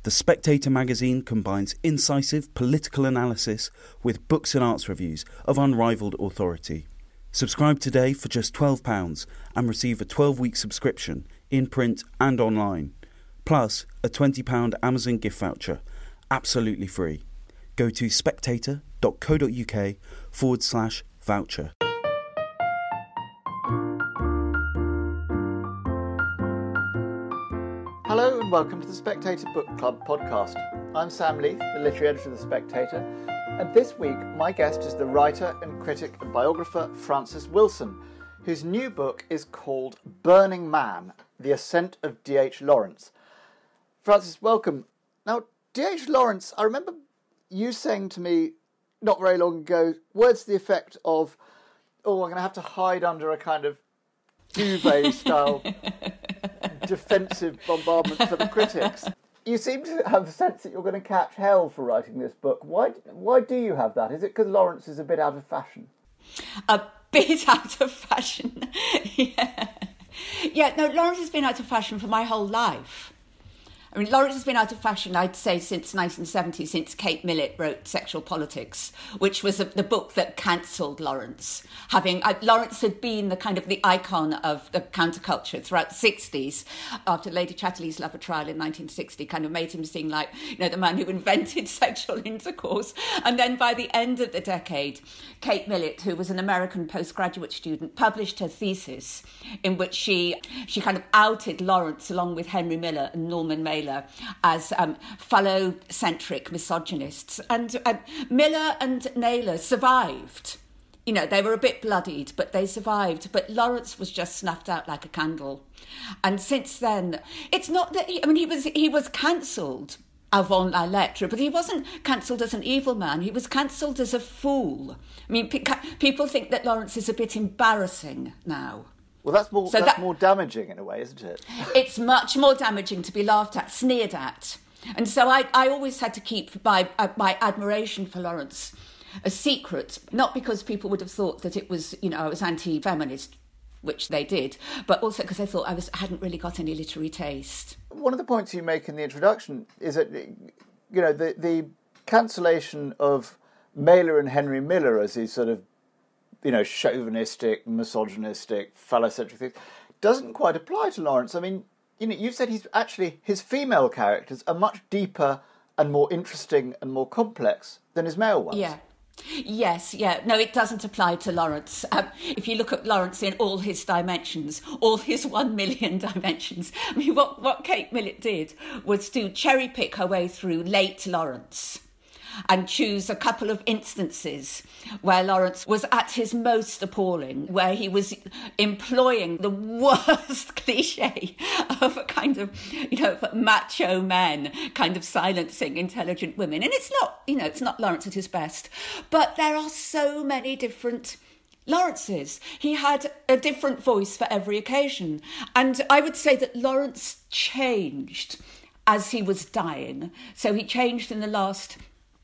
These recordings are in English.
The Spectator magazine combines incisive political analysis with books and arts reviews of unrivalled authority. Subscribe today for just £12 and receive a 12-week subscription in print and online, plus a £20 Amazon gift voucher, absolutely free. Go to spectator.co.uk/voucher. Hello and welcome to the Spectator Book Club podcast. I'm Sam Leith, the literary editor of The Spectator, and this week my guest is the writer and critic and biographer Francis Wilson, whose new book is called Burning Man, The Ascent of D.H. Lawrence. Francis, welcome. Now, D.H. Lawrence, I remember you saying to me not very long ago, words to the effect of, I'm going to have to hide under a kind of duvet-style defensive bombardment for the critics. You seem to have the sense that you're going to catch hell for writing this book. Why do you have that? Is it because Lawrence is a bit out of fashion? A bit out of fashion, yeah. No, Lawrence has been out of fashion for my whole life. I mean, Lawrence has been out of fashion, I'd say, since 1970, since Kate Millett wrote Sexual Politics, which was the book that cancelled Lawrence. Lawrence had been the icon of the counterculture throughout the 60s, after Lady Chatterley's Lover Trial in 1960 kind of made him seem like, the man who invented sexual intercourse. And then by the end of the decade, Kate Millett, who was an American postgraduate student, published her thesis in which she kind of outed Lawrence along with Henry Miller and Norman Mailer as phallocentric misogynists. And Miller and Naylor survived. They were a bit bloodied, but they survived. But Lawrence was just snuffed out like a candle. And since then, it's not that he was cancelled avant la lettre, but he wasn't cancelled as an evil man. He was cancelled as a fool. I mean, people think that Lawrence is a bit embarrassing now. Well, that's more damaging in a way, isn't it? It's much more damaging to be laughed at, sneered at. And so I always had to keep my admiration for Lawrence a secret, not because people would have thought that it was, I was anti-feminist, which they did, but also because I thought I hadn't really got any literary taste. One of the points you make in the introduction is that, the cancellation of Mailer and Henry Miller as these sort of chauvinistic, misogynistic, phallocentric things, doesn't quite apply to Lawrence. I mean, you've said his female characters are much deeper and more interesting and more complex than his male ones. Yeah. Yes, yeah. No, it doesn't apply to Lawrence. If you look at Lawrence in all his dimensions, all his 1 million dimensions, I mean, what Kate Millett did was to cherry-pick her way through late Lawrence and choose a couple of instances where Lawrence was at his most appalling, where he was employing the worst cliche of a kind of, macho men kind of silencing intelligent women. And it's not Lawrence at his best. But there are so many different Lawrences. He had a different voice for every occasion. And I would say that Lawrence changed as he was dying. So he changed in the last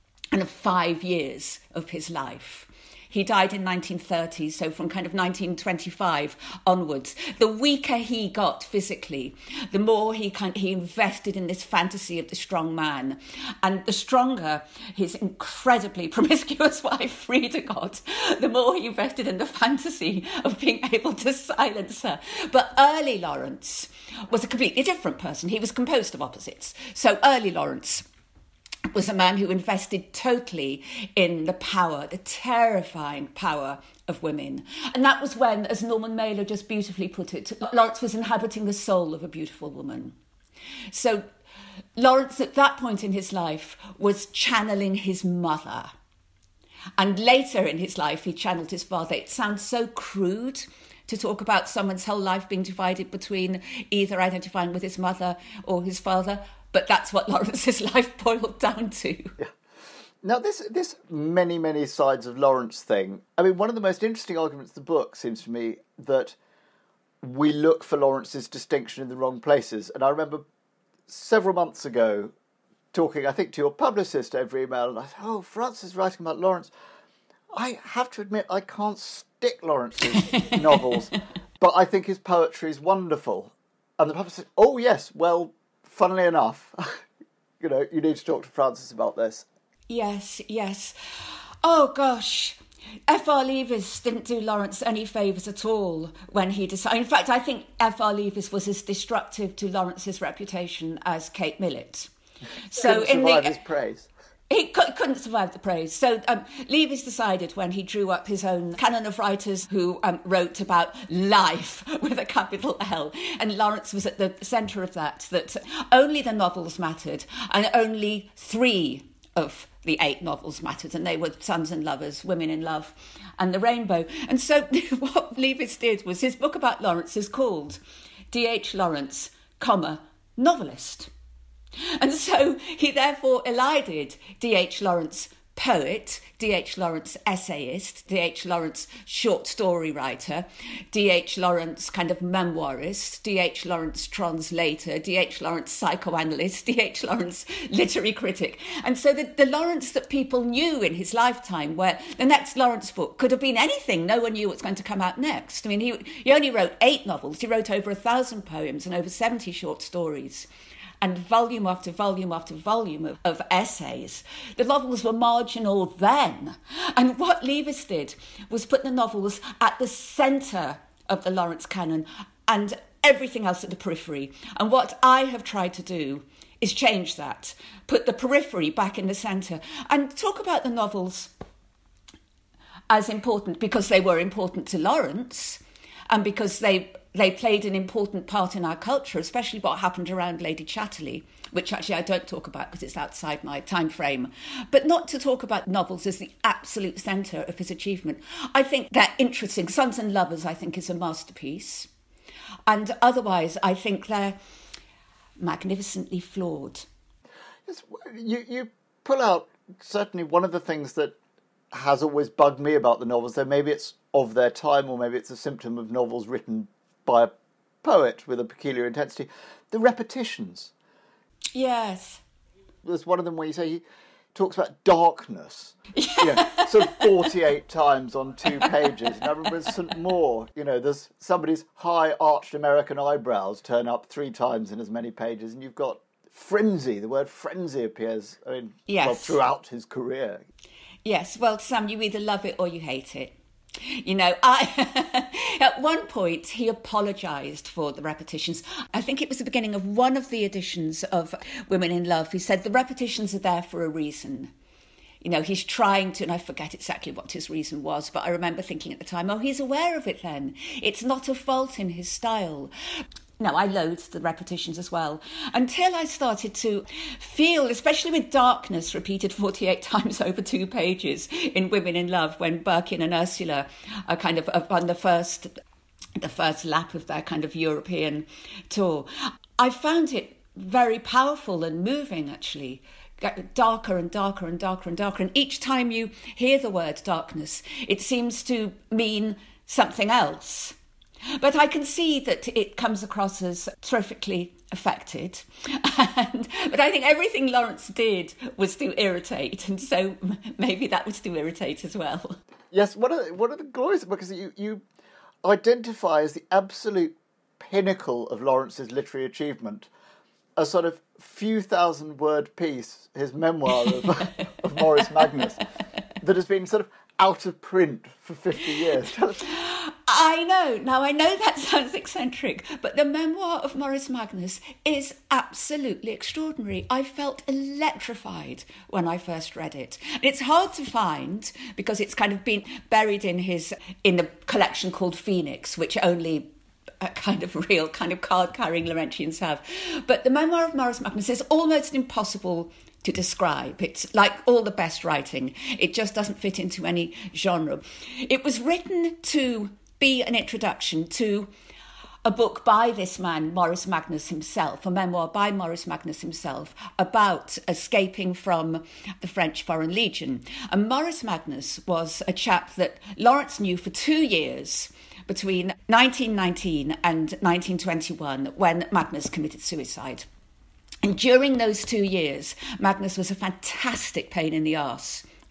5 years of his life. He died in 1930, so from kind of 1925 onwards. The weaker he got physically, the more he invested in this fantasy of the strong man. And the stronger his incredibly promiscuous wife Frida got, the more he invested in the fantasy of being able to silence her. But early Lawrence was a completely different person. He was composed of opposites. So early Lawrence was a man who invested totally in the power, the terrifying power of women. And that was when, as Norman Mailer just beautifully put it, Lawrence was inhabiting the soul of a beautiful woman. So Lawrence, at that point in his life, was channeling his mother. And later in his life, he channeled his father. It sounds so crude to talk about someone's whole life being divided between either identifying with his mother or his father, but that's what Lawrence's life boiled down to. Yeah. Now, this many, many sides of Lawrence thing, I mean, one of the most interesting arguments of the book seems to me that we look for Lawrence's distinction in the wrong places. And I remember several months ago talking, I think, to your publicist over email, and I said, Francis is writing about Lawrence. I have to admit, I can't stick Lawrence's novels, but I think his poetry is wonderful. And the publicist said, oh, yes, well, funnily enough, you need to talk to Frances about this. Yes. Oh, gosh. F.R. Leavis didn't do Lawrence any favours at all when he decided. In fact, I think F.R. Leavis was as destructive to Lawrence's reputation as Kate Millett. So couldn't survive his praise. He couldn't survive the praise. So Leavis decided when he drew up his own canon of writers who wrote about life with a capital L, and Lawrence was at the centre of that only the novels mattered, and only 3 of the 8 novels mattered, and they were Sons and Lovers, Women in Love, and The Rainbow. And so what Leavis did was, his book about Lawrence is called D.H. Lawrence, novelist. And so he therefore elided D.H. Lawrence, poet, D.H. Lawrence, essayist, D.H. Lawrence, short story writer, D.H. Lawrence, kind of memoirist, D.H. Lawrence, translator, D.H. Lawrence, psychoanalyst, D.H. Lawrence, literary critic. And so the Lawrence that people knew in his lifetime, where the next Lawrence book could have been anything, no one knew what's going to come out next. I mean, he only wrote 8 novels. He wrote over 1,000 poems and over 70 short stories, and volume after volume after volume of essays. The novels were marginal then. And what Leavis did was put the novels at the centre of the Lawrence canon and everything else at the periphery. And what I have tried to do is change that, put the periphery back in the centre, and talk about the novels as important because they were important to Lawrence and because they played an important part in our culture, especially what happened around Lady Chatterley, which actually I don't talk about because it's outside my time frame. But not to talk about novels as the absolute centre of his achievement. I think they're interesting. Sons and Lovers, I think, is a masterpiece. And otherwise, I think they're magnificently flawed. Yes, you pull out certainly one of the things that has always bugged me about the novels, though maybe it's of their time or maybe it's a symptom of novels written by a poet with a peculiar intensity, the repetitions. Yes. There's one of them where you say he talks about darkness, sort of 48 times on 2 pages. And I remember in St. Maur, there's somebody's high arched American eyebrows turn up 3 times in as many pages, and you've got frenzy. The word frenzy appears, throughout his career. Yes, well, Sam, you either love it or you hate it. At one point, he apologised for the repetitions. I think it was the beginning of one of the editions of Women in Love. He said the repetitions are there for a reason. He's trying to, and I forget exactly what his reason was, but I remember thinking at the time, he's aware of it then. It's not a fault in his style. No, I loathed the repetitions as well, until I started to feel, especially with darkness repeated 48 times over 2 pages in Women in Love, when Birkin and Ursula are kind of on the first lap of their kind of European tour. I found it very powerful and moving, actually. Darker and darker and darker and darker. And each time you hear the word darkness, it seems to mean something else. But I can see that it comes across as terrifically affected. But I think everything Lawrence did was to irritate, and so maybe that was to irritate as well. Yes, one of the glories, because you identify as the absolute pinnacle of Lawrence's literary achievement a sort of few thousand-word piece, his memoir of Morris Magnus, that has been sort of out of print for 50 years. I know. Now, I know that sounds eccentric, but the memoir of Morris Magnus is absolutely extraordinary. I felt electrified when I first read it. It's hard to find because it's kind of been buried in the collection called Phoenix, which only a kind of real kind of card-carrying Laurentians have. But the memoir of Morris Magnus is almost impossible to describe. It's like all the best writing. It just doesn't fit into any genre. It was written to be an introduction to a book by this man, Morris Magnus himself, a memoir by Morris Magnus himself about escaping from the French Foreign Legion. And Morris Magnus was a chap that Lawrence knew for 2 years, between 1919 and 1921, when Magnus committed suicide. And during those 2 years, Magnus was a fantastic pain in the arse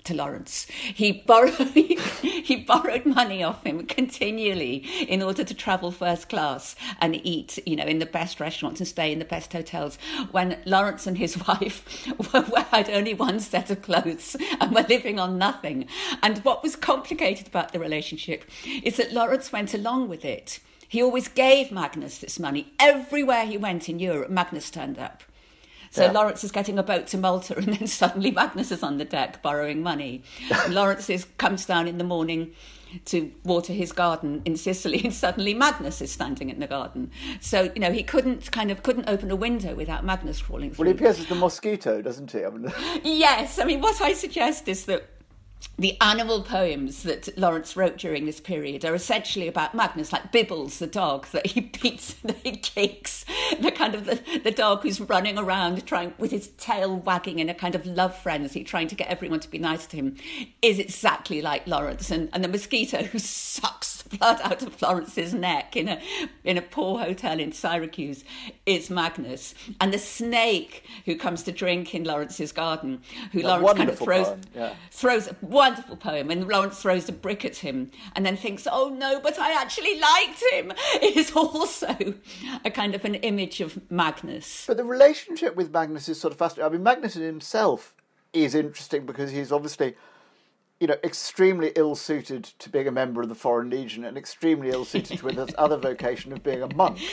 to Lawrence. He borrowed money off him continually in order to travel first class and eat, in the best restaurants and stay in the best hotels, when Lawrence and his wife had only one set of clothes and were living on nothing. And what was complicated about the relationship is that Lawrence went along with it. He always gave Magnus this money. Everywhere he went in Europe, Magnus turned up. So Lawrence is getting a boat to Malta, and then suddenly Magnus is on the deck borrowing money. And Lawrence comes down in the morning to water his garden in Sicily, and suddenly Magnus is standing in the garden. So, he couldn't open a window without Magnus crawling through. Well, he appears as the mosquito, doesn't he? Yes. What I suggest is that the animal poems that Lawrence wrote during this period are essentially about Magnus, like Bibbles, the dog that he beats, that he kicks, the dog who's running around trying with his tail wagging in a kind of love frenzy, trying to get everyone to be nice to him, is exactly like Lawrence. And the mosquito who sucks the blood out of Lawrence's neck in a poor hotel in Syracuse is Magnus. And the snake who comes to drink in Lawrence's garden, who Lawrence kind of throws a wonderful poem, and Lawrence throws a brick at him and then thinks, oh no, but I actually liked him. It is also a kind of an image of Magnus. But the relationship with Magnus is sort of fascinating. Magnus in himself is interesting because he's obviously, extremely ill-suited to being a member of the Foreign Legion and extremely ill-suited to his other vocation of being a monk.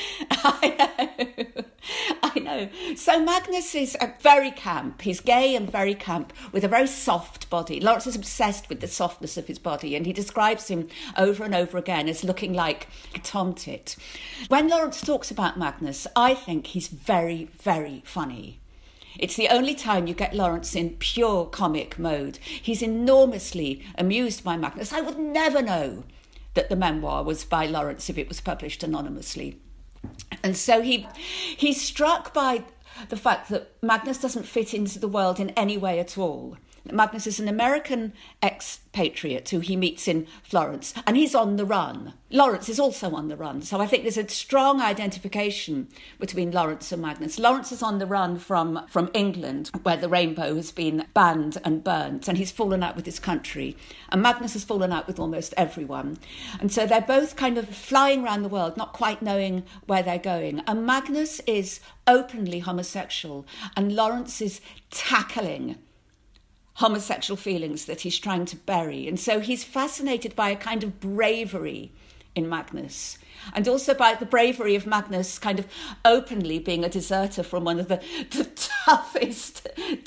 I know. So Magnus is very camp. He's gay and very camp with a very soft body. Lawrence is obsessed with the softness of his body, and he describes him over and over again as looking like a tomtit. When Lawrence talks about Magnus, I think he's very, very funny. It's the only time you get Lawrence in pure comic mode. He's enormously amused by Magnus. I would never know that the memoir was by Lawrence if it was published anonymously. And so he's struck by the fact that Magnus doesn't fit into the world in any way at all. Magnus is an American expatriate who he meets in Florence, and he's on the run. Lawrence is also on the run, so I think there's a strong identification between Lawrence and Magnus. Lawrence is on the run from England, where the rainbow has been banned and burnt, and he's fallen out with his country. And Magnus has fallen out with almost everyone. And so they're both kind of flying around the world, not quite knowing where they're going. And Magnus is openly homosexual, and Lawrence is tackling homosexual feelings that he's trying to bury. And so he's fascinated by a kind of bravery in Magnus, and also by the bravery of Magnus kind of openly being a deserter from one of the toughest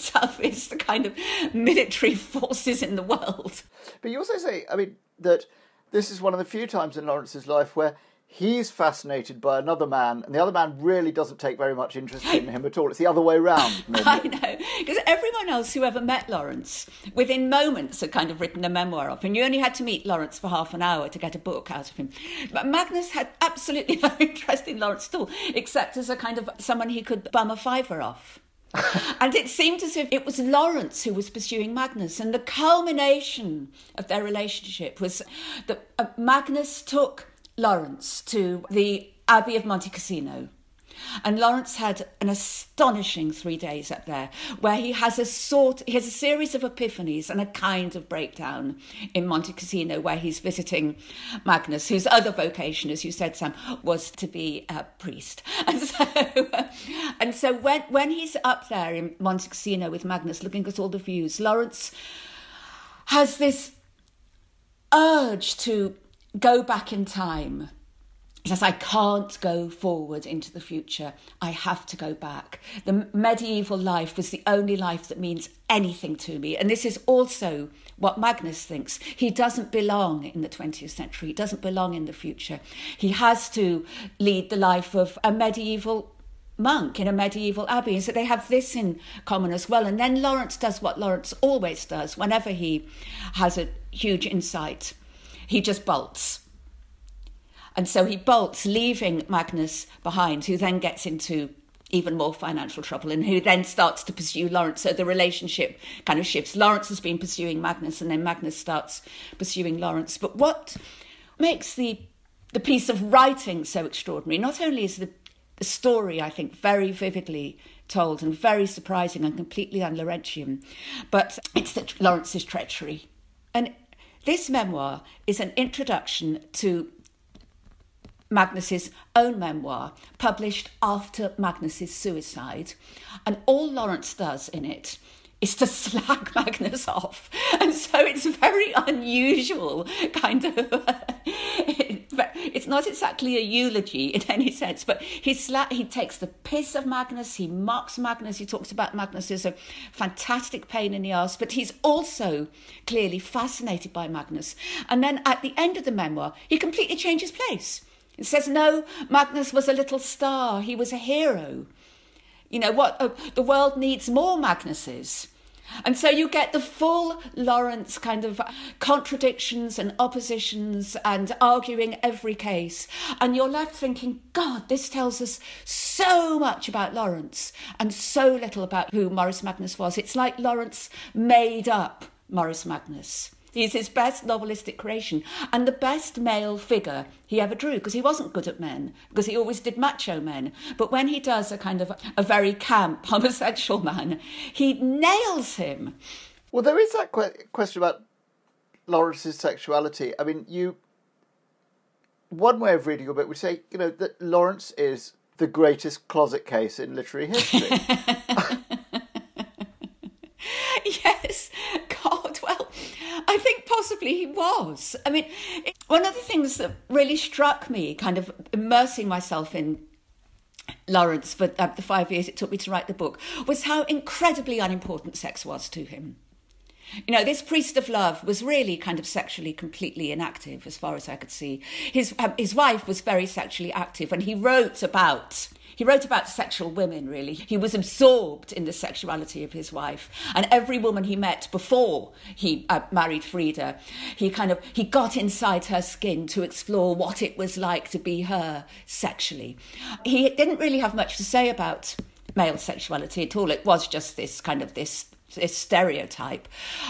kind of military forces in the world. But you also say, that this is one of the few times in Lawrence's life where he's fascinated by another man, and the other man really doesn't take very much interest in him at all. It's the other way round. I know, because everyone else who ever met Lawrence, within moments had kind of written a memoir of him. You only had to meet Lawrence for half an hour to get a book out of him. But Magnus had absolutely no interest in Lawrence at all, except as a kind of someone he could bum a fiver off. And it seemed as if it was Lawrence who was pursuing Magnus. And the culmination of their relationship was that Magnus took Lawrence to the Abbey of Monte Cassino. And Lawrence had an astonishing 3 days up there where he has a series of epiphanies and a kind of breakdown in Monte Cassino where he's visiting Magnus, whose other vocation, as you said, Sam, was to be a priest. And so when he's up there in Monte Cassino with Magnus looking at all the views, Lawrence has this urge to go back in time. He says, I can't go forward into the future. I have to go back. The medieval life was the only life that means anything to me. And this is also what Magnus thinks. He doesn't belong in the 20th century. He doesn't belong in the future. He has to lead the life of a medieval monk in a medieval abbey. And so they have this in common as well. And then Lawrence does what Lawrence always does whenever he has a huge insight. He just bolts. And so he bolts, leaving Magnus behind, who then gets into even more financial trouble and who then starts to pursue Lawrence. So the relationship kind of shifts. Lawrence has been pursuing Magnus, and then Magnus starts pursuing Lawrence. But what makes the piece of writing so extraordinary, not only is the story, I think, very vividly told, and very surprising and completely un-Lawrentian. But it's Lawrence's treachery. And this memoir is an introduction to Magnus's own memoir, published after Magnus's suicide. And all Lawrence does in it is to slag Magnus off. And so it's very unusual, kind of. It's not exactly a eulogy in any sense, but he takes the piss of Magnus, he mocks Magnus, he talks about Magnus as a fantastic pain in the arse, but he's also clearly fascinated by Magnus. And then at the end of the memoir, he completely changes place. It says, no, Magnus was a little star, he was a hero. You know, the world needs more Magnuses. And so you get the full Lawrence kind of contradictions and oppositions and arguing every case. And you're left thinking, God, this tells us so much about Lawrence and so little about who Maurice Magnus was. It's like Lawrence made up Maurice Magnus. He's his best novelistic creation and the best male figure he ever drew, because he wasn't good at men, because he always did macho men. But when he does a kind of a very camp homosexual man, he nails him. Well, there is that question about Lawrence's sexuality. I mean, one way of reading your book would say, you know, that Lawrence is the greatest closet case in literary history. Yes, God, well, I think possibly he was. I mean, one of the things that really struck me, kind of immersing myself in Lawrence for the 5 years it took me to write the book, was how incredibly unimportant sex was to him. You know, this priest of love was really kind of sexually completely inactive, as far as I could see. His wife was very sexually active, and he wrote about sexual women, really. He was absorbed in the sexuality of his wife. And every woman he met before he married Frida, he got inside her skin to explore what it was like to be her sexually. He didn't really have much to say about male sexuality at all. It was just this kind of this stereotype.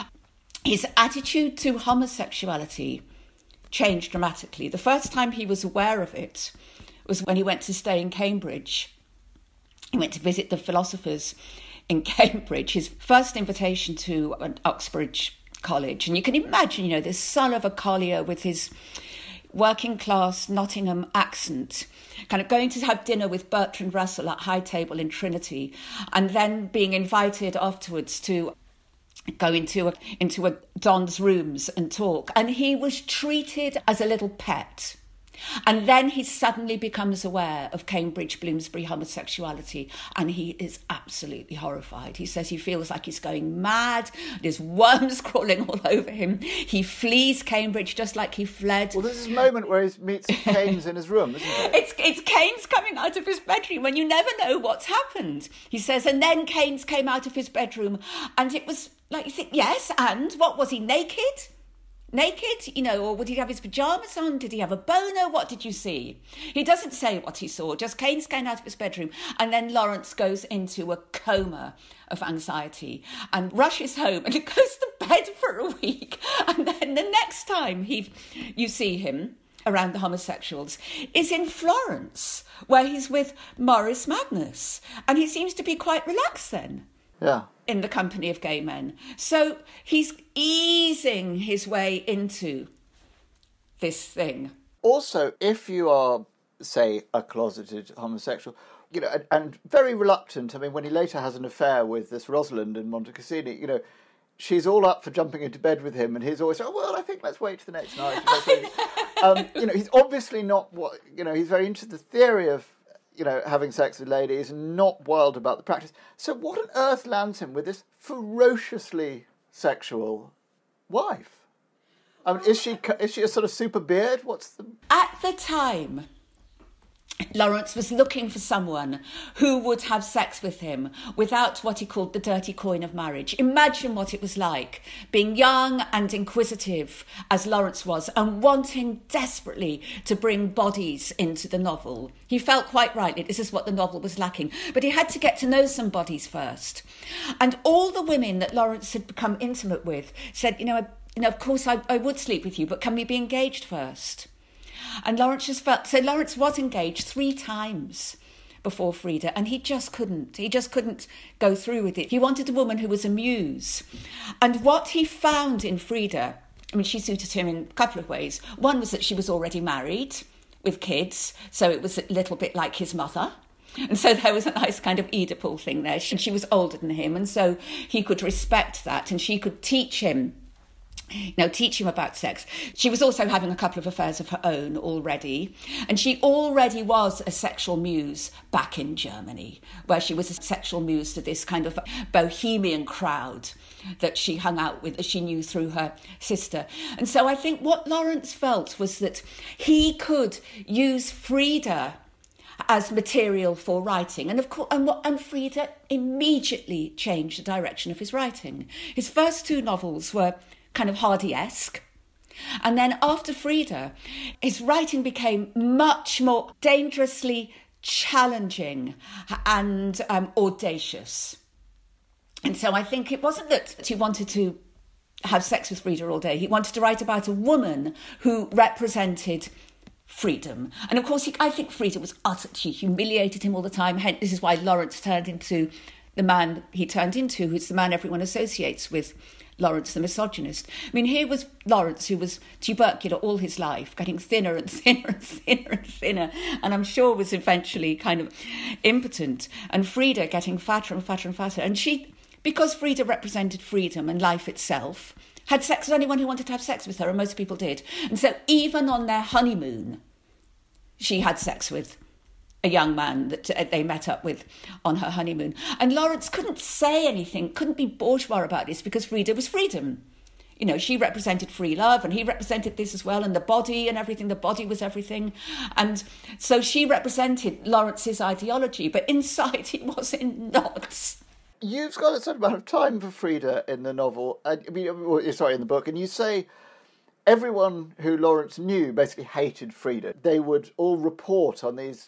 His attitude to homosexuality changed dramatically. The first time he was aware of it was when he went to stay in Cambridge. He went to visit the philosophers in Cambridge, his first invitation to an Oxbridge college. And you can imagine, you know, the son of a collier with his working class Nottingham accent, kind of going to have dinner with Bertrand Russell at High Table in Trinity, and then being invited afterwards to go into a Don's rooms and talk. And he was treated as a little pet. And then he suddenly becomes aware of Cambridge Bloomsbury homosexuality, and he is absolutely horrified. He says he feels like he's going mad, there's worms crawling all over him. He flees Cambridge just like he fled. Well, this is a moment where he meets Keynes in his room, isn't it? It's Keynes coming out of his bedroom, and you never know what's happened. He says, and then Keynes came out of his bedroom, and it was like, you think, yes, and what, was he naked? Naked, you know, or would he have his pyjamas on? Did he have a boner? What did you see? He doesn't say what he saw, just Keynes came out of his bedroom, and then Lawrence goes into a coma of anxiety and rushes home and goes to bed for a week. And then the next time you see him around the homosexuals is in Florence, where he's with Maurice Magnus, and he seems to be quite relaxed then. Yeah. In the company of gay men. So he's easing his way into this thing. Also, if you are, say, a closeted homosexual, you know, and very reluctant, I mean, when he later has an affair with this Rosalind in Monte Cassini, you know, she's all up for jumping into bed with him, and he's always, oh, well, I think let's wait to the next night. You know, he's obviously not, he's very into the theory of, you know, having sex with ladies and not wild about the practice. So what on earth lands him with this ferociously sexual wife? I mean, is she a sort of super beard? At the time, Lawrence was looking for someone who would have sex with him without what he called the dirty coin of marriage. Imagine what it was like being young and inquisitive as Lawrence was, and wanting desperately to bring bodies into the novel. He felt quite rightly this is what the novel was lacking, but he had to get to know some bodies first. And all the women that Lawrence had become intimate with said, of course I would sleep with you, but can we be engaged first? And Lawrence just felt... So Lawrence was engaged 3 times before Frida, and he just couldn't. He just couldn't go through with it. He wanted a woman who was a muse. And what he found in Frida, I mean, she suited him in a couple of ways. One was that she was already married with kids, so it was a little bit like his mother. And so there was a nice kind of Oedipal thing there. She was older than him, and so he could respect that, and she could teach him about sex. She was also having a couple of affairs of her own already. And she already was a sexual muse back in Germany, where she was a sexual muse to this kind of bohemian crowd that she hung out with, as she knew through her sister. And so I think what Lawrence felt was that he could use Frida as material for writing. And of course, and Frida immediately changed the direction of his writing. His first two novels were kind of Hardy-esque. And then after Frida, his writing became much more dangerously challenging and audacious. And so I think it wasn't that he wanted to have sex with Frida all day. He wanted to write about a woman who represented freedom. And of course, I think Frida was she humiliated him all the time. Hence, this is why Lawrence turned into the man he turned into, who's the man everyone associates with Lawrence the misogynist. I mean, here was Lawrence, who was tubercular all his life, getting thinner and thinner and thinner and thinner, and I'm sure was eventually kind of impotent. And Frida getting fatter and fatter and fatter. And she, because Frida represented freedom and life itself, had sex with anyone who wanted to have sex with her, and most people did. And so even on their honeymoon, she had sex with a young man that they met up with on her honeymoon. And Lawrence couldn't say anything, couldn't be bourgeois about this, because Frida was freedom. You know, she represented free love, and he represented this as well, and the body and everything. The body was everything. And so she represented Lawrence's ideology, but inside he was in knots. You've got a certain amount of time for Frida in the novel, in the book, and you say everyone who Lawrence knew basically hated Frida. They would all report on these,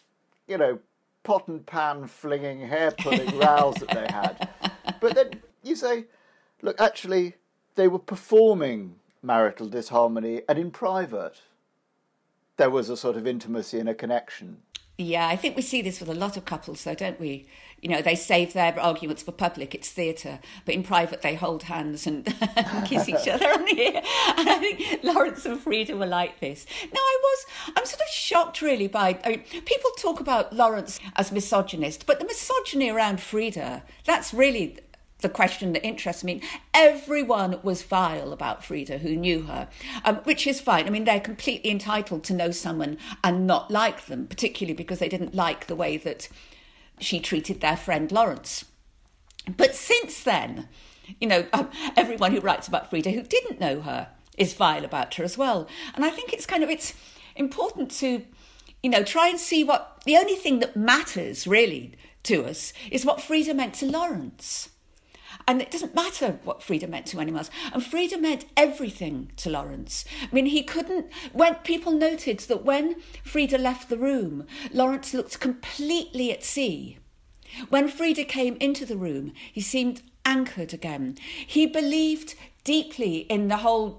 pot and pan flinging, hair pulling rows that they had. But then you say, look, actually, they were performing marital disharmony, and in private, there was a sort of intimacy and a connection. Yeah, I think we see this with a lot of couples, though, don't we? They save their arguments for public, it's theatre, but in private they hold hands and kiss each other on the ear. And I think Lawrence and Frida were like this. Now, I'm sort of shocked, really, people talk about Lawrence as misogynist, but the misogyny around Frida, that's really the question that interests me. Everyone was vile about Frida who knew her, which is fine. I mean, they're completely entitled to know someone and not like them, particularly because they didn't like the way that she treated their friend Lawrence. But since then, everyone who writes about Frida who didn't know her is vile about her as well. And I think it's important to, try and see what the only thing that matters really to us is what Frida meant to Lawrence. And it doesn't matter what Frida meant to anyone else. And Frida meant everything to Lawrence. I mean, when people noted that when Frida left the room, Lawrence looked completely at sea. When Frida came into the room, he seemed anchored again. He believed deeply in the whole...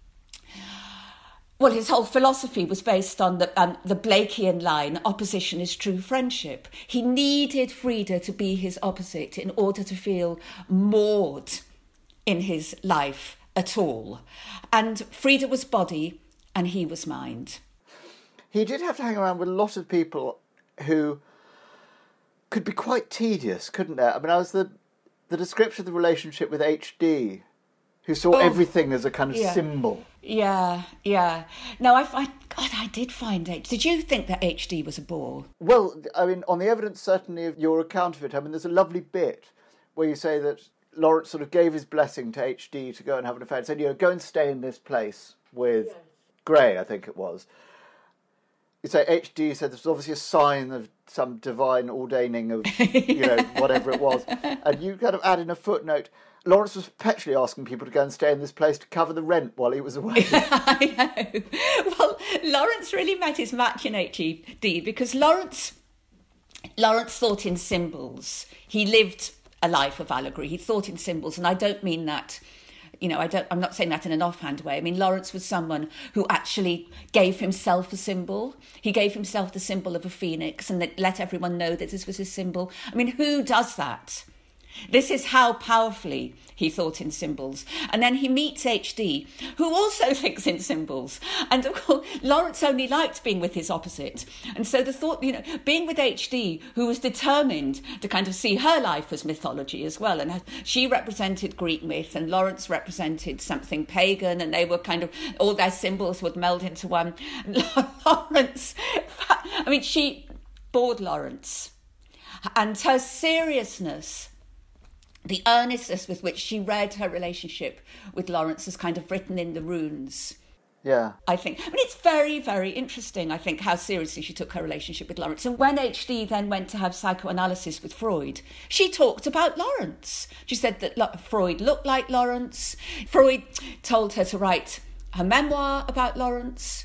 Well, his whole philosophy was based on the Blakean line, opposition is true friendship. He needed Frida to be his opposite in order to feel moored in his life at all. And Frida was body and he was mind. He did have to hang around with a lot of people who could be quite tedious, couldn't there? I mean, I was the description of the relationship with H.D., who saw everything as a kind of symbol. Yeah. No, I did find Did you think that H.D. was a bore? Well, I mean, on the evidence, certainly, of your account of it, I mean, there's a lovely bit where you say that Lawrence sort of gave his blessing to H.D. to go and have an affair and said, go and stay in this place with Gray, I think it was. You say H.D. said this was obviously a sign of some divine ordaining of, whatever it was. And you kind of add in a footnote, Lawrence was perpetually asking people to go and stay in this place to cover the rent while he was away. I know. Well, Lawrence really met his match in H.D. because Lawrence thought in symbols. He lived a life of allegory. He thought in symbols, and I don't mean that I'm not saying that in an offhand way. I mean, Lawrence was someone who actually gave himself a symbol. He gave himself the symbol of a phoenix and let everyone know that this was his symbol. I mean, who does that? This is how powerfully he thought in symbols. And then he meets HD, who also thinks in symbols. And of course, Lawrence only liked being with his opposite. And so the thought, being with HD, who was determined to kind of see her life as mythology as well. And she represented Greek myth and Lawrence represented something pagan, and they were kind of, all their symbols would meld into one. Lawrence, she bored Lawrence. And her seriousness, the earnestness with which she read her relationship with Lawrence is kind of written in the runes. Yeah. I think. It's very, very interesting, I think, how seriously she took her relationship with Lawrence. And when HD then went to have psychoanalysis with Freud, she talked about Lawrence. She said that Freud looked like Lawrence. Freud told her to write her memoir about Lawrence.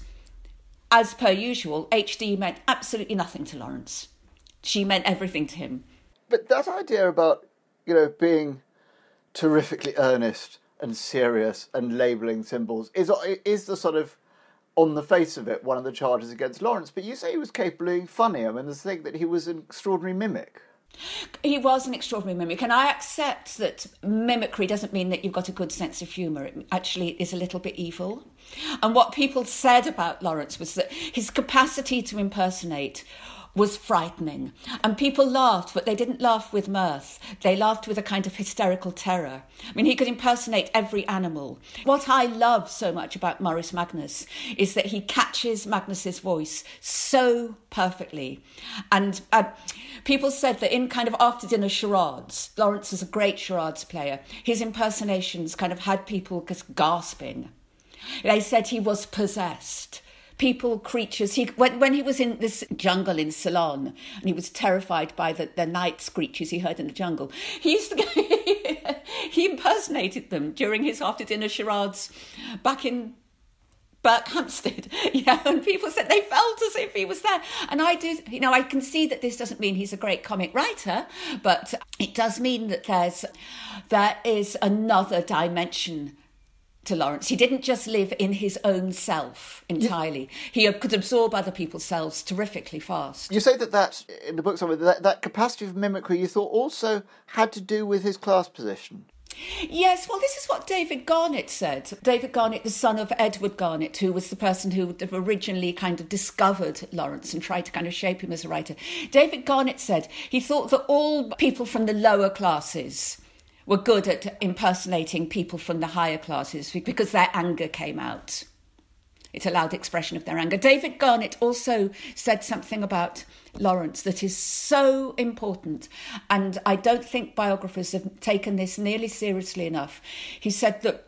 As per usual, HD meant absolutely nothing to Lawrence. She meant everything to him. But that idea about being terrifically earnest and serious and labelling symbols is the sort of, on the face of it, one of the charges against Lawrence. But you say he was capable of being funny. I mean, there's the thing that he was an extraordinary mimic. He was an extraordinary mimic, and I accept that mimicry doesn't mean that you've got a good sense of humour. It actually is a little bit evil. And what people said about Lawrence was that his capacity to impersonate was frightening. And people laughed, but they didn't laugh with mirth. They laughed with a kind of hysterical terror. I mean, he could impersonate every animal. What I love so much about Maurice Magnus is that he catches Magnus's voice so perfectly. And people said that in kind of after-dinner charades, Lawrence is a great charades player. His impersonations kind of had people just gasping. They said he was possessed. People, creatures. When he was in this jungle in Ceylon and he was terrified by the night screeches he heard in the jungle, he used to go, he impersonated them during his after-dinner charades back in Berkhamsted, and people said they felt as if he was there. And I did, I can see that this doesn't mean he's a great comic writer, but it does mean that there is another dimension to Lawrence. He didn't just live in his own self entirely. He could absorb other people's selves terrifically fast. You say that in the book somewhere, that capacity of mimicry you thought also had to do with his class position. Yes, well, this is what David Garnett said. David Garnett, the son of Edward Garnett, who was the person who originally kind of discovered Lawrence and tried to kind of shape him as a writer. David Garnett said he thought that all people from the lower classes were good at impersonating people from the higher classes because their anger came out. It allowed expression of their anger. David Garnett also said something about Lawrence that is so important, and I don't think biographers have taken this nearly seriously enough. He said that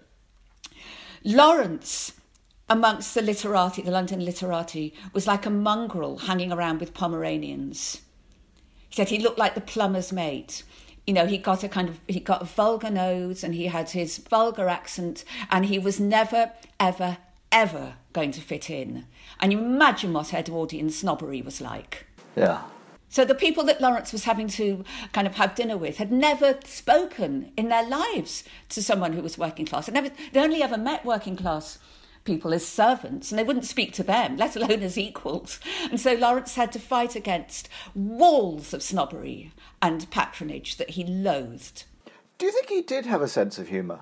Lawrence, amongst the literati, the London literati, was like a mongrel hanging around with Pomeranians. He said he looked like the plumber's mate. He got a vulgar nose and he had his vulgar accent, and he was never, ever, ever going to fit in. And you imagine what Edwardian snobbery was like. Yeah. So the people that Lawrence was having to kind of have dinner with had never spoken in their lives to someone who was working class. They only ever met working class people as servants, and they wouldn't speak to them, let alone as equals. And so Lawrence had to fight against walls of snobbery and patronage that he loathed. Do you think he did have a sense of humour?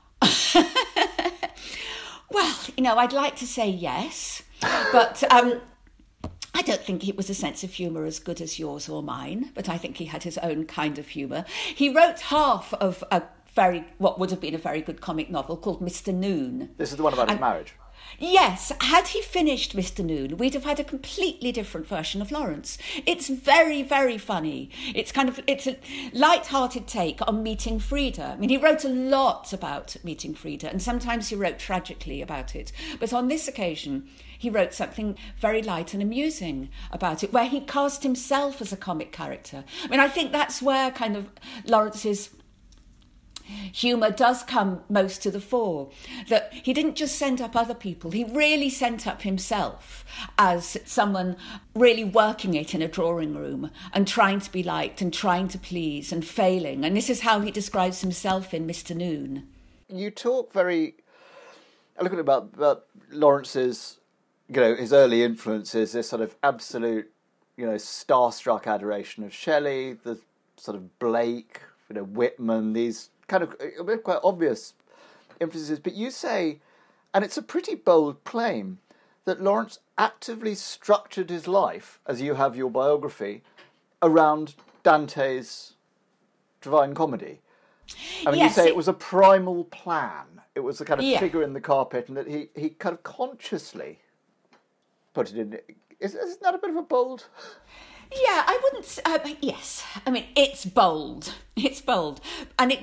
Well, I'd like to say yes, but I don't think it was a sense of humour as good as yours or mine, but I think he had his own kind of humour. He wrote half of what would have been a very good comic novel called Mr. Noon. This is the one about his marriage. Yes, had he finished Mr. Noon, we'd have had a completely different version of Lawrence. It's very, very funny. It's a light-hearted take on meeting Frida. I mean, he wrote a lot about meeting Frida, and sometimes he wrote tragically about it. But on this occasion, he wrote something very light and amusing about it, where he cast himself as a comic character. I mean, I think that's where kind of Lawrence's humour does come most to the fore, that he didn't just send up other people, he really sent up himself as someone really working it in a drawing room and trying to be liked and trying to please and failing. And this is how he describes himself in Mr. Noon. you talk very eloquently about Lawrence's, his early influences, this sort of absolute, starstruck adoration of Shelley, the sort of Blake, Whitman, these kind of quite obvious influences. But you say, and it's a pretty bold claim, that Lawrence actively structured his life, as you have your biography, around Dante's Divine Comedy. I mean, yes, you say it was a primal plan. It was a kind of figure in the carpet, and that he kind of consciously put it in. Isn't that a bit of a bold? Yeah, I wouldn't. Yes, I mean it's bold. It's bold, and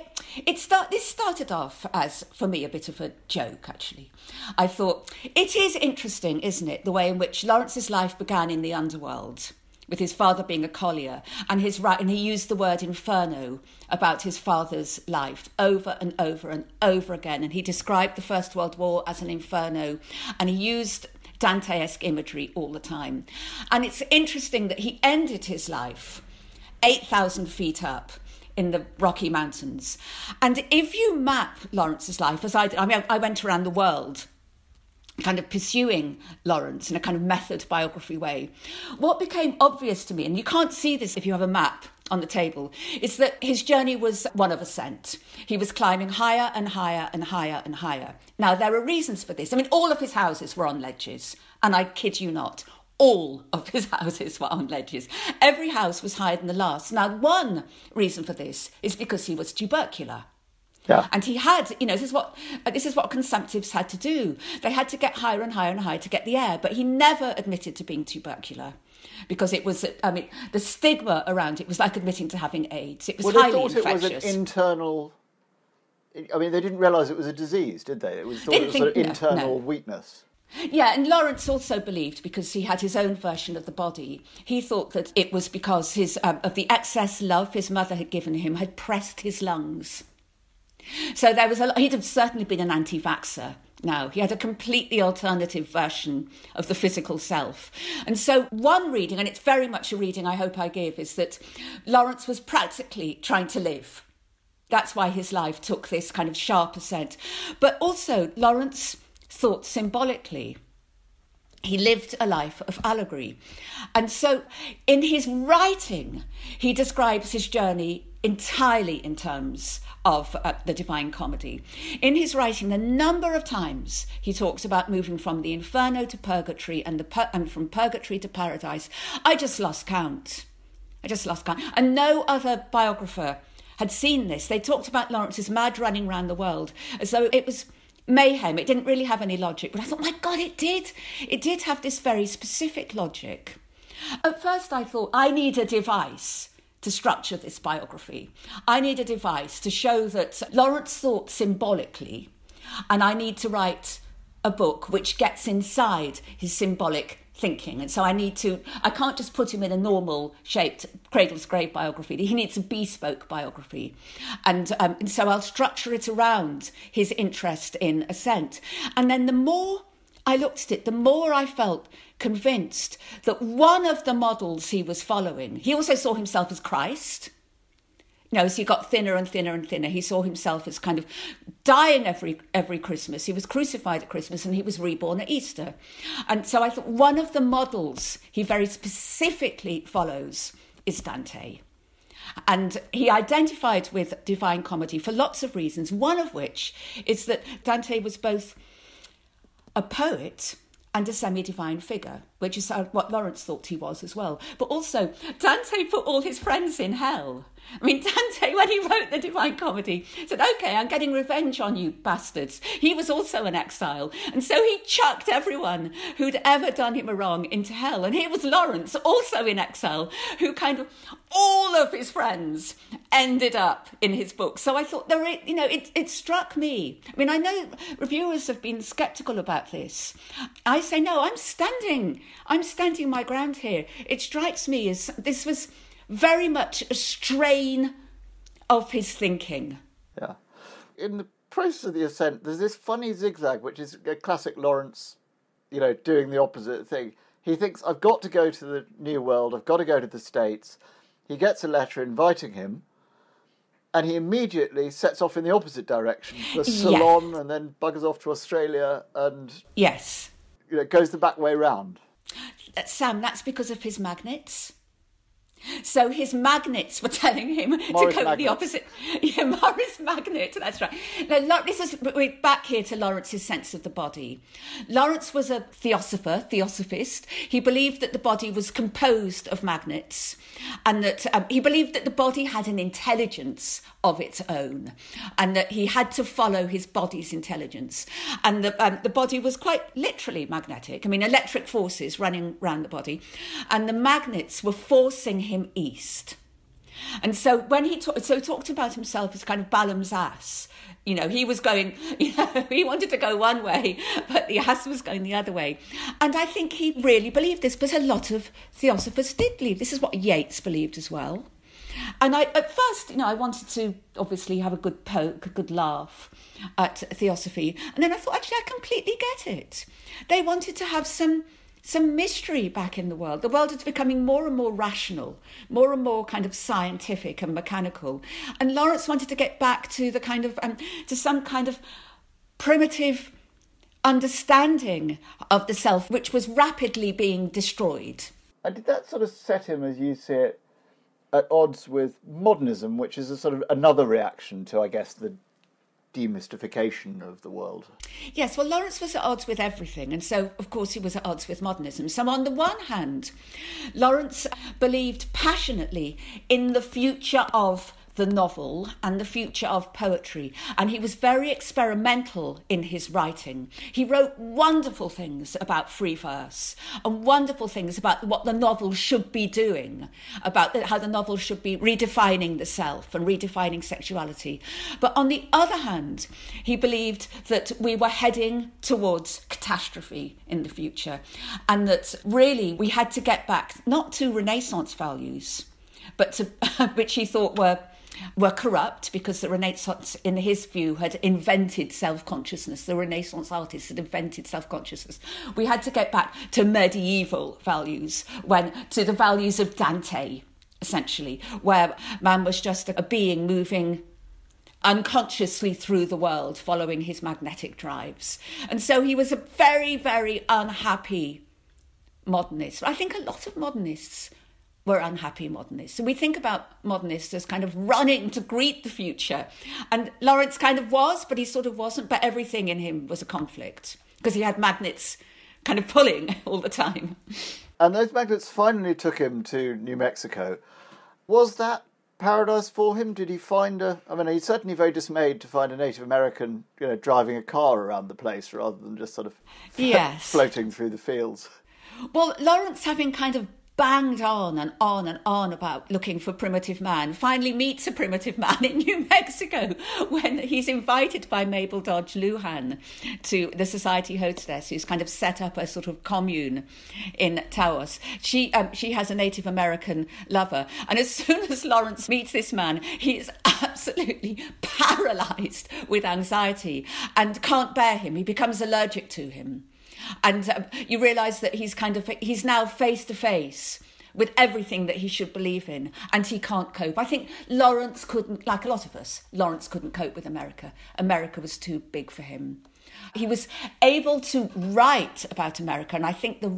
this started off as, for me, a bit of a joke. Actually, I thought it is interesting, isn't it, the way in which Lawrence's life began in the underworld, with his father being a collier, and he used the word inferno about his father's life over and over and over again, and he described the First World War as an inferno, and he used Dante-esque imagery all the time. And it's interesting that he ended his life 8,000 feet up in the Rocky Mountains. And if you map Lawrence's life, as I did, I went around the world kind of pursuing Lawrence in a kind of method biography way. What became obvious to me, and you can't see this if you have a map on the table, is that his journey was one of ascent. He was climbing higher and higher and higher and higher. Now, there are reasons for this. I mean, all of his houses were on ledges, and I kid you not, all of his houses were on ledges. Every house was higher than the last. Now, one reason for this is because he was tubercular. Yeah. And he had, this is what consumptives had to do. They had to get higher and higher and higher to get the air. But he never admitted to being tubercular, because it was, the stigma around it was like admitting to having AIDS. It was highly infectious. They thought it was an internal. I mean, they didn't realise it was a disease, did they? It was sort of internal weakness. Yeah, and Lawrence also believed, because he had his own version of the body, he thought that it was because of the excess love his mother had given him had pressed his lungs. So there was he'd have certainly been an anti-vaxxer. Now, he had a completely alternative version of the physical self. And so one reading, and it's very much a reading I hope I give, is that Lawrence was practically trying to live. That's why his life took this kind of sharp ascent. But also, Lawrence thought symbolically. He lived a life of allegory. And so in his writing, he describes his journey entirely in terms of the Divine Comedy. In his writing, the number of times he talks about moving from the inferno to purgatory and from purgatory to paradise, I just lost count. And no other biographer had seen this. They talked about Lawrence's mad running around the world as though it was mayhem. It didn't really have any logic. But I thought, my God, it did. It did have this very specific logic. At first I thought, I need a device to structure this biography. I need a device to show that Lawrence thought symbolically, and I need to write a book which gets inside his symbolic thinking. And so I can't just put him in a normal shaped cradle to grave biography. He needs a bespoke biography. And so I'll structure it around his interest in ascent. And then the more I looked at it, the more I felt convinced that one of the models he was following, he also saw himself as Christ. As he got thinner and thinner and thinner, he saw himself as kind of dying every Christmas. He was crucified at Christmas and he was reborn at Easter. And so I thought one of the models he very specifically follows is Dante. And he identified with Divine Comedy for lots of reasons, one of which is that Dante was both a poet and a semi-divine figure, which is what Lawrence thought he was as well. But also, Dante put all his friends in hell. I mean, Dante, when he wrote the Divine Comedy, said, OK, I'm getting revenge on you bastards. He was also an exile. And so he chucked everyone who'd ever done him a wrong into hell. And here was Lawrence, also in exile, who kind of, all of his friends ended up in his book. So I thought, it struck me. I mean, I know reviewers have been sceptical about this. I say, no, I'm standing my ground here. It strikes me as this was very much a strain of his thinking. Yeah. In the process of the ascent, there's this funny zigzag, which is a classic Lawrence, doing the opposite thing. He thinks, I've got to go to the New World, I've got to go to the States. He gets a letter inviting him. and he immediately sets off in the opposite direction, the Ceylon, and then buggers off to Australia, and yes, goes the back way round. Sam, that's because of his magnets. So his magnets were telling him Morris to go Magnet. the opposite. Yeah, Morris Magnet, that's right. Now, we're back here to Lawrence's sense of the body. Lawrence was a theosophist. He believed that the body was composed of magnets, and that he believed that the body had an intelligence of its own, and that he had to follow his body's intelligence. And the body was quite literally magnetic. I mean, electric forces running around the body, and the magnets were forcing him east. And so when he talked about himself as kind of Balaam's ass, he was going, he wanted to go one way, but the ass was going the other way. And I think he really believed this, but a lot of theosophists did believe. This is what Yeats believed as well. And at first, I wanted to obviously have a good poke, a good laugh at theosophy. And then I thought, actually, I completely get it. They wanted to have some mystery back in the world. The world is becoming more and more rational, more and more kind of scientific and mechanical. And Lawrence wanted to get back to the kind of to some kind of primitive understanding of the self, which was rapidly being destroyed. And did that sort of set him, as you see it, at odds with modernism, which is a sort of another reaction to, I guess, the demystification of the world? Yes, well, Lawrence was at odds with everything, and so, of course, he was at odds with modernism. So on the one hand, Lawrence believed passionately in the future of the novel and the future of poetry, and he was very experimental in his writing. He wrote wonderful things about free verse and wonderful things about what the novel should be doing, about how the novel should be redefining the self and redefining sexuality. But on the other hand, he believed that we were heading towards catastrophe in the future, and that really we had to get back not to Renaissance values, but to which he thought were corrupt, because the Renaissance, in his view, had invented self-consciousness. The Renaissance artists had invented self-consciousness. We had to get back to medieval values, to the values of Dante, essentially, where man was just a being moving unconsciously through the world, following his magnetic drives. And so he was a very, very unhappy modernist. I think a lot of modernists were unhappy modernists. So we think about modernists as kind of running to greet the future. And Lawrence kind of was, but he sort of wasn't. But everything in him was a conflict, because he had magnets kind of pulling all the time. And those magnets finally took him to New Mexico. Was that paradise for him? Did he find he's certainly very dismayed to find a Native American, driving a car around the place rather than just sort of floating through the fields. Well, Lawrence, having kind of banged on and on and on about looking for primitive man, finally meets a primitive man in New Mexico when he's invited by Mabel Dodge Lujan to the society hostess, who's kind of set up a sort of commune in Taos. She has a Native American lover, and as soon as Lawrence meets this man, he is absolutely paralysed with anxiety and can't bear him. He becomes allergic to him. And you realise that he's now face to face with everything that he should believe in, and he can't cope. I think Lawrence couldn't, like a lot of us, Lawrence couldn't cope with America. America was too big for him. He was able to write about America, and I think the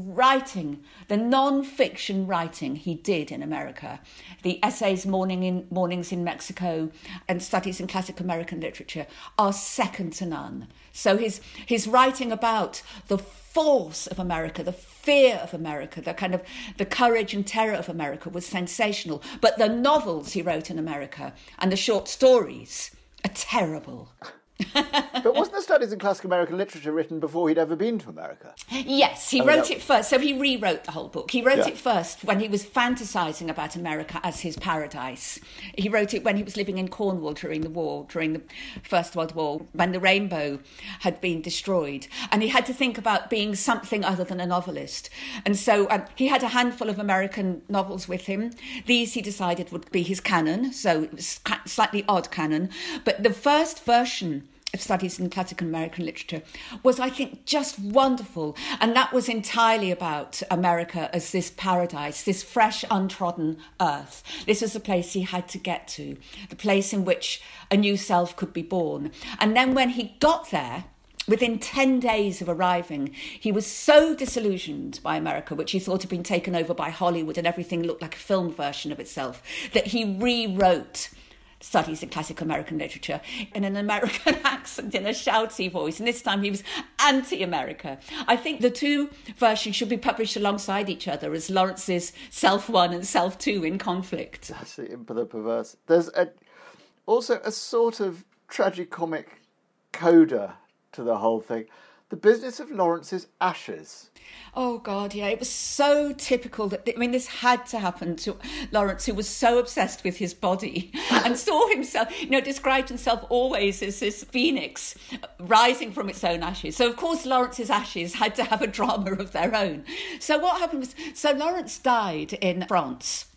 non-fiction writing he did in America, the essays Mornings in Mexico and Studies in Classic American Literature, are second to none. So his writing about the force of America, the fear of America, the courage and terror of America was sensational. But the novels he wrote in America and the short stories are terrible. But wasn't the Studies in Classic American Literature written before he'd ever been to America? Yes, he wrote it first. So he rewrote the whole book. He wrote it first when he was fantasising about America as his paradise. He wrote it when he was living in Cornwall during the First World War, when the rainbow had been destroyed. And he had to think about being something other than a novelist. And so he had a handful of American novels with him. These, he decided, would be his canon, so it was slightly odd canon. But the first version Studies in Classical American Literature, was, I think, just wonderful. And that was entirely about America as this paradise, this fresh, untrodden earth. This was the place he had to get to, the place in which a new self could be born. And then when he got there, within 10 days of arriving, he was so disillusioned by America, which he thought had been taken over by Hollywood and everything looked like a film version of itself, that he rewrote Studies in Classical American Literature in an American accent, in a shouty voice, and this time he was anti-America. I think the two versions should be published alongside each other as Lawrence's Self 1 and Self 2 in conflict. That's the imp of the perverse. There's also a sort of tragicomic coda to the whole thing. The Business of Lawrence's Ashes. Oh, God, yeah. It was so typical that, I mean, this had to happen to Lawrence, who was so obsessed with his body and saw himself, described himself always as this phoenix rising from its own ashes. So, of course, Lawrence's ashes had to have a drama of their own. So what happened was, Lawrence died in France.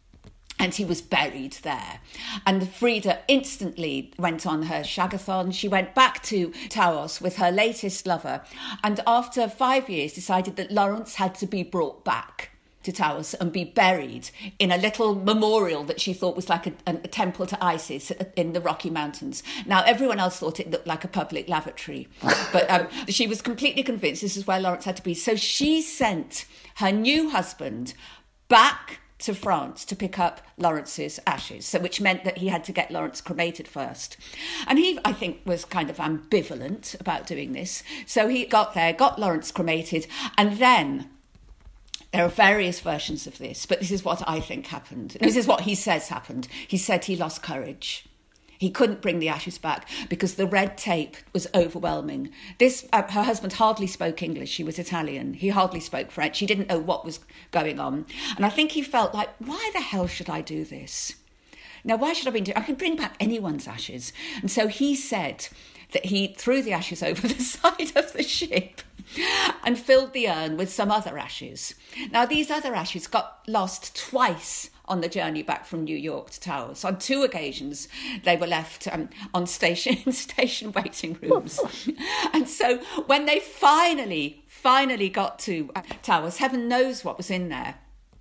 And he was buried there. And Frida instantly went on her shagathon. She went back to Taos with her latest lover. And after 5 years, decided that Lawrence had to be brought back to Taos and be buried in a little memorial that she thought was like a temple to Isis in the Rocky Mountains. Now, everyone else thought it looked like a public lavatory. But she was completely convinced this is where Lawrence had to be. So she sent her new husband back to France to pick up Lawrence's ashes, which meant that he had to get Lawrence cremated first. And he, I think, was kind of ambivalent about doing this. So he got there, got Lawrence cremated, and then there are various versions of this, but this is what I think happened. This is what he says happened. He said he lost courage. He couldn't bring the ashes back because the red tape was overwhelming. Her husband hardly spoke English. She was Italian. He hardly spoke French. He didn't know what was going on. And I think he felt like, why the hell should I do this? Now, why should I I can bring back anyone's ashes. And so he said that he threw the ashes over the side of the ship and filled the urn with some other ashes. Now, these other ashes got lost twice on the journey back from New York to Taos. On 2 occasions, they were left on station waiting rooms. And so when they finally got to Taos, heaven knows what was in there.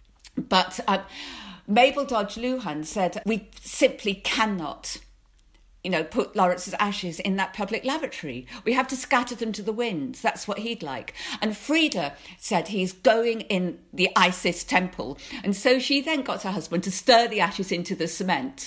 But Mabel Dodge Luhan said, we simply cannot put Lawrence's ashes in that public lavatory. We have to scatter them to the winds. That's what he'd like. And Frida said he's going in the Isis temple. And so she then got her husband to stir the ashes into the cement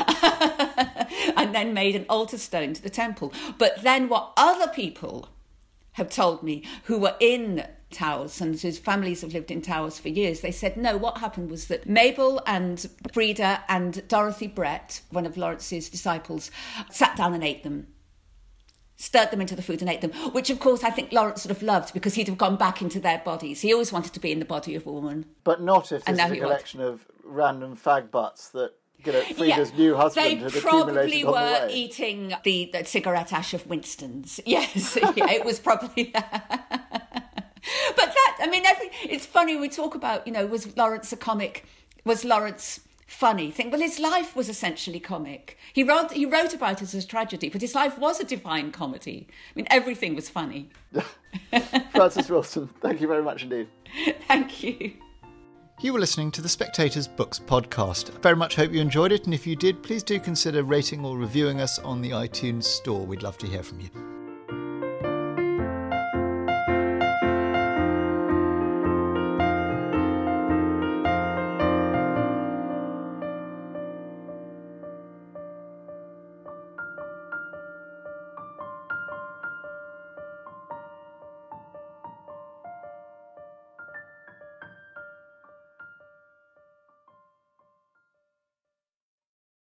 and then made an altar stone to the temple. But then what other people have told me who were in Taos and whose families have lived in Taos for years, they said, no, what happened was that Mabel and Frida and Dorothy Brett, one of Lawrence's disciples, sat down and ate them, stirred them into the food and ate them, which, of course, I think Lawrence sort of loved because he'd have gone back into their bodies. He always wanted to be in the body of a woman. But not if this is a collection of random fag butts that Frida's new husband had accumulated on the way. They probably were eating the cigarette ash of Winston's. Yes, yeah, it was probably that. But that, I mean, it's funny we talk about, was Lawrence a comic? Was Lawrence funny? Well, his life was essentially comic. He wrote about it as a tragedy, but his life was a divine comedy. I mean, everything was funny. Frances Wilson, thank you very much indeed. Thank you. You were listening to the Spectator's Books podcast. I very much hope you enjoyed it, and if you did, please do consider rating or reviewing us on the iTunes store. We'd love to hear from you.